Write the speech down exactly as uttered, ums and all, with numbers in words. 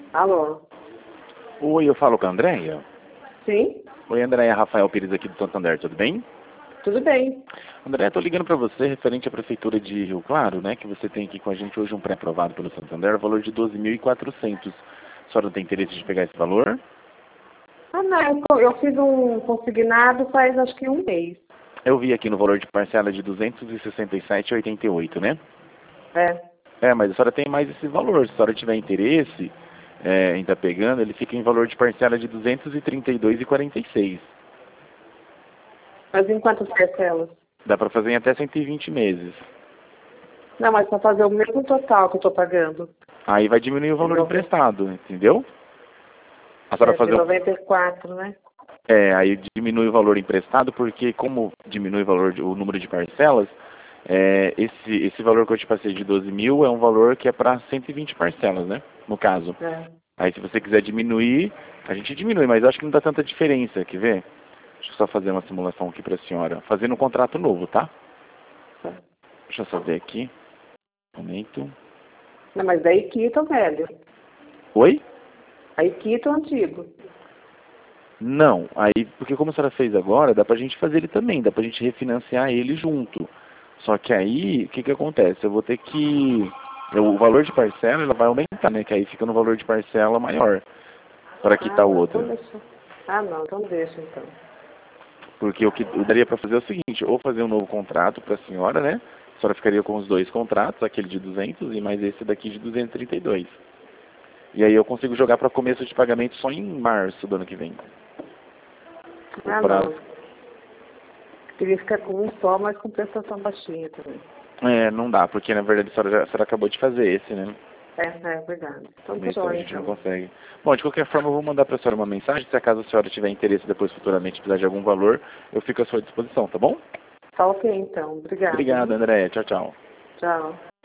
Alô? Oi, eu falo com a Andréia. Sim? Oi, Andréia, Rafael Pires aqui do Santander, tudo bem? Tudo bem. Andréia, tô ligando para você referente à Prefeitura de Rio Claro, né, que você tem aqui com a gente hoje um pré-aprovado pelo Santander, valor de doze mil e quatrocentos. A senhora não tem interesse de pegar esse valor? Ah, não, eu eu fiz um consignado faz acho que um mês. Eu vi aqui no valor de parcela de duzentos e sessenta e sete reais e oitenta e oito centavos, né? É. É, mas a senhora tem mais esse valor. Se a senhora tiver interesse é, em estar pegando, ele fica em valor de parcela de duzentos e trinta e dois reais e quarenta e seis centavos. Mas em quantas parcelas? Dá para fazer em até cento e vinte meses. Não, mas para fazer o mesmo total que eu estou pagando. Aí vai diminuir o De valor nove- emprestado, entendeu? A senhora É, de fazer um... noventa e quatro, né? É, aí diminui o valor emprestado, porque como diminui o valor, de- o número de parcelas, é, esse, esse valor que eu te passei de doze mil é um valor que é para cento e vinte parcelas, né? No caso. É. Aí se você quiser diminuir, a gente diminui, mas eu acho que não dá tanta diferença, quer ver? Deixa eu só fazer uma simulação aqui para a senhora. Fazendo um contrato novo, tá? Tá. Deixa eu só ver aqui. Um momento. Não, mas daí quita o velho. Oi? Aí quita o antigo. Não, aí, porque como a senhora fez agora, dá pra gente fazer ele também, dá pra gente refinanciar ele junto. Só que aí, o que que acontece? Eu vou ter que... O valor de parcela, ela vai aumentar, né? Que aí fica no valor de parcela maior, para Ah, quitar o não, outro. então deixa. Ah, não, então deixa então. Porque o que eu daria pra fazer é o seguinte, ou fazer um novo contrato pra senhora, né? A senhora ficaria com os dois contratos, aquele de duzentos e mais esse daqui de duzentos e trinta e dois. E aí eu consigo jogar para começo de pagamento só em março do ano que vem. O Ah, prazo. não. Queria ficar com um só, mas com prestação baixinha também. É, não dá, porque na verdade a senhora, já, a senhora acabou de fazer esse, né? É, é verdade. Então tá Então a joia, gente não então. consegue. Bom, de qualquer forma eu vou mandar para a senhora uma mensagem, se acaso a senhora tiver interesse depois futuramente precisar de algum valor, eu fico à sua disposição, tá bom? Tá ok, então. Obrigada, Obrigado, viu? André. Tchau, tchau. Tchau.